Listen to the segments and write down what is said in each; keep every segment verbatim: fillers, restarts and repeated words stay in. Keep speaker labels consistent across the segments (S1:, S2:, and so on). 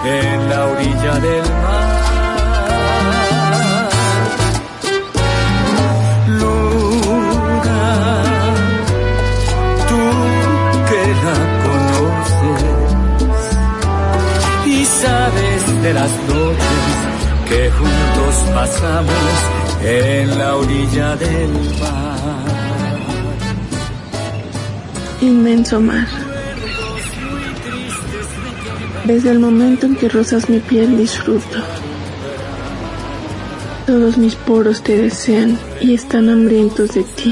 S1: en la orilla del mar. Luna, tú que la conoces y sabes de las noches que juntos pasamos en la orilla del mar.
S2: Inmenso mar. Desde el momento en que rozas mi piel disfruto. Todos mis poros te desean y están hambrientos de ti.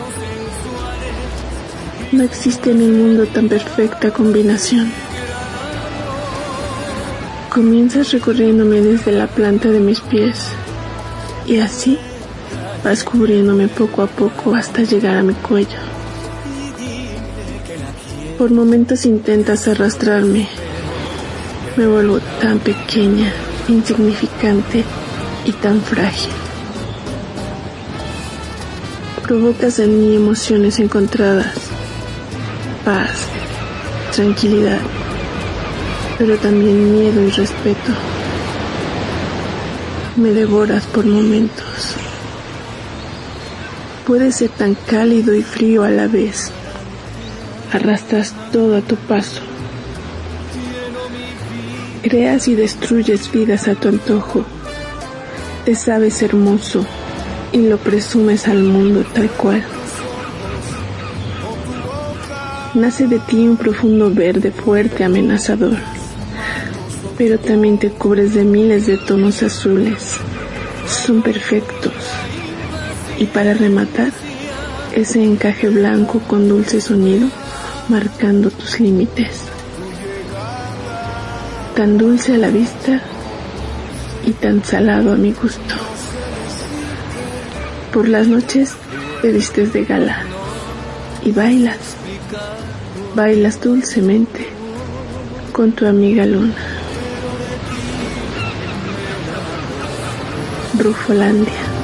S2: No existe en el mundo tan perfecta combinación. Comienzas recorriéndome desde la planta de mis pies y así vas cubriéndome poco a poco hasta llegar a mi cuello. Por momentos intentas arrastrarme. Me vuelvo tan pequeña, insignificante y tan frágil. Provocas en mí emociones encontradas, paz, tranquilidad, pero también miedo y respeto. Me devoras por momentos. Puedes ser tan cálido y frío a la vez. Arrastras todo a tu paso. Creas y destruyes vidas a tu antojo. Te sabes hermoso y lo presumes al mundo tal cual. Nace de ti un profundo verde fuerte, amenazador, pero también te cubres de miles de tonos azules. Son perfectos. Y para rematar, ese encaje blanco con dulce sonido, marcando tus límites. Tan dulce a la vista y tan salado a mi gusto. Por las noches te vistes de gala y bailas, bailas dulcemente con tu amiga Luna. Brufolandia.